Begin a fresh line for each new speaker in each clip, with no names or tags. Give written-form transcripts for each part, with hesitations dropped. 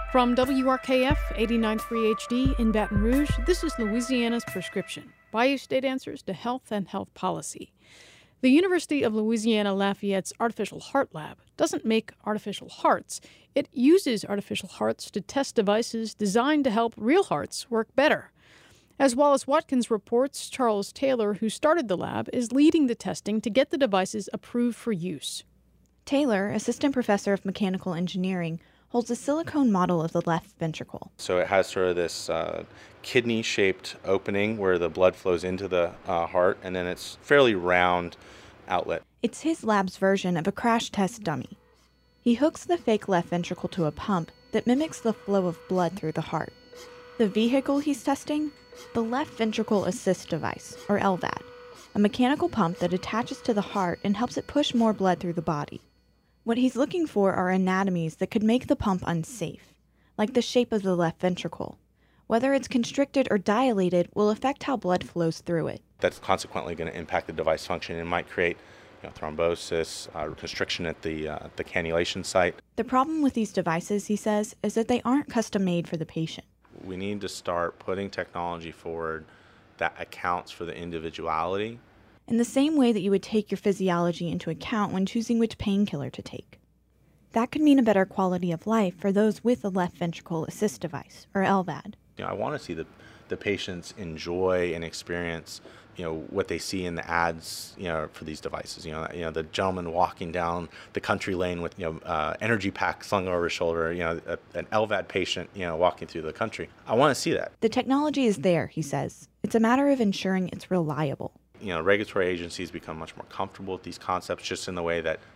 From WRKF 89.3 HD in Baton Rouge, this is Louisiana's Prescription, Bayou State Answers to Health and Health Policy. The University of Louisiana Lafayette's Artificial Heart Lab doesn't make artificial hearts. It uses artificial hearts to test devices designed to help real hearts work better. As Wallace Watkins reports, Charles Taylor, who started the lab, is leading the testing to get the devices approved for use.
Taylor, assistant professor of mechanical engineering, holds a silicone model of the left ventricle.
So it has sort of this kidney-shaped opening where the blood flows into the heart, and then it's fairly round outlet.
It's his lab's version of a crash test dummy. He hooks the fake left ventricle to a pump that mimics the flow of blood through the heart. The vehicle he's testing? The Left Ventricle Assist Device, or LVAD, a mechanical pump that attaches to the heart and helps it push more blood through the body. What he's looking for are anatomies that could make the pump unsafe, like the shape of the left ventricle. Whether it's constricted or dilated will affect how blood flows through it.
That's consequently going to impact the device function and might create thrombosis, constriction at the cannulation site.
The problem with these devices, he says, is that they aren't custom-made for the patient.
We need to start putting technology forward that accounts for the individuality.
In the same way that you would take your physiology into account when choosing which painkiller to take. That could mean a better quality of life for those with a left ventricle assist device, or LVAD.
I want to see the patients enjoy and experience what they see in the ads for these devices. The gentleman walking down the country lane with energy pack slung over his shoulder, an LVAD patient walking through the country. I want to see that.
The technology is there, he says. It's a matter of ensuring it's reliable.
Regulatory agencies become much more comfortable with these concepts, just in the way that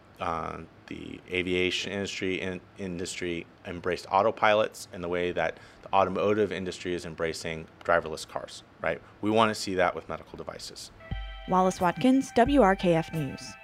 the aviation industry embraced autopilots, and the way that the automotive industry is embracing driverless cars, right? We want to see that with medical devices.
Wallace Watkins, WRKF News.